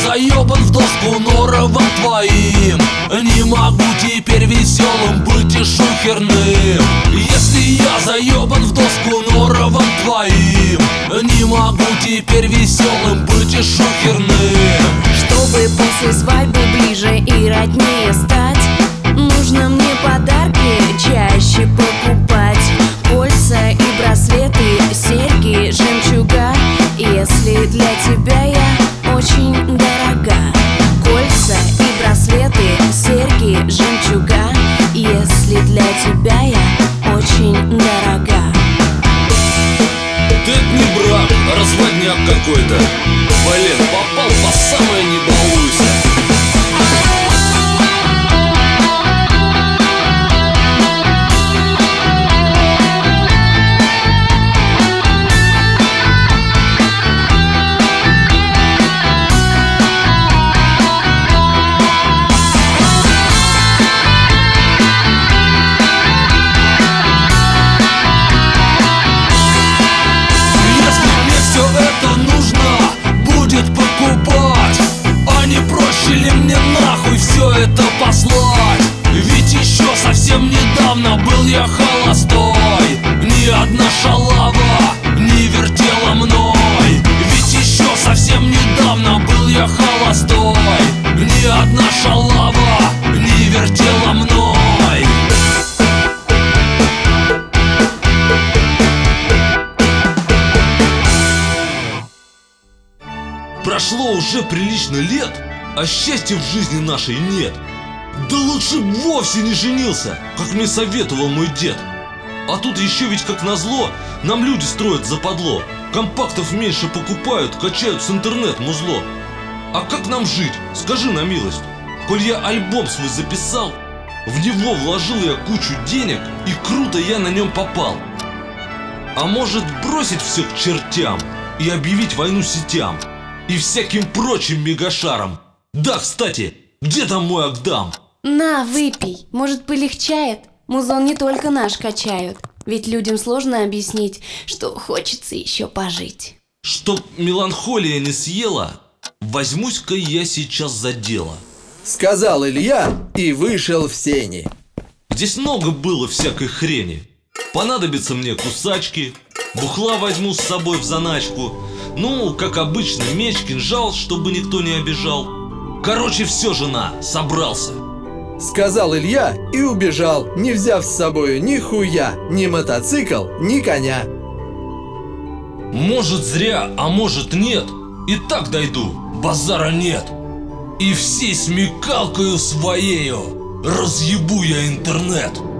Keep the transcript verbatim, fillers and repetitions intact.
заебан в доску норовом твоим, не могу теперь веселым быть и шухерным. Если я заебан в доску норовом твоим, не могу теперь веселым быть и шухерным. Чтобы после свадьбы ближе и роднее стать, нужно мне подарки чаще покупать. Кольца и браслеты, серьги, жемчуга, если для тебя я очень дорога. Кольца и браслеты, серьги, жемчуга, если для тебя я очень дорога. Ты не брак, а разводняк какой-то. Блин, попал по самое не балуйся. Это послать, ведь еще совсем недавно был я холостой. Ни одна шалава не вертела мной. Ведь еще совсем недавно был я холостой. Ни одна шалава не вертела мной. Прошло уже прилично лет, а счастья в жизни нашей нет. Да лучше б вовсе не женился, как мне советовал мой дед. А тут еще ведь как назло нам люди строят западло. Компактов меньше покупают, качают с интернет музло. А как нам жить, скажи на милость? Коль я альбом свой записал, в него вложил я кучу денег, и круто я на нем попал. А может бросить все к чертям и объявить войну сетям и всяким прочим мегашарам? Да, кстати, где там мой Агдам? На, выпей, может полегчает. Музон не только наш качают, ведь людям сложно объяснить, что хочется еще пожить. Чтоб меланхолия не съела, возьмусь-ка я сейчас за дело, сказал Илья и вышел в сени. Здесь много было всякой хрени. Понадобятся мне кусачки, бухла возьму с собой в заначку. Ну, как обычно, меч, кинжал, чтобы никто не обижал. Короче, все, жена, собрался, сказал Илья и убежал, не взяв с собой ни хуя, ни мотоцикл, ни коня. Может зря, а может нет, и так дойду, базара нет. И всей смекалкою своею разъебу я интернет.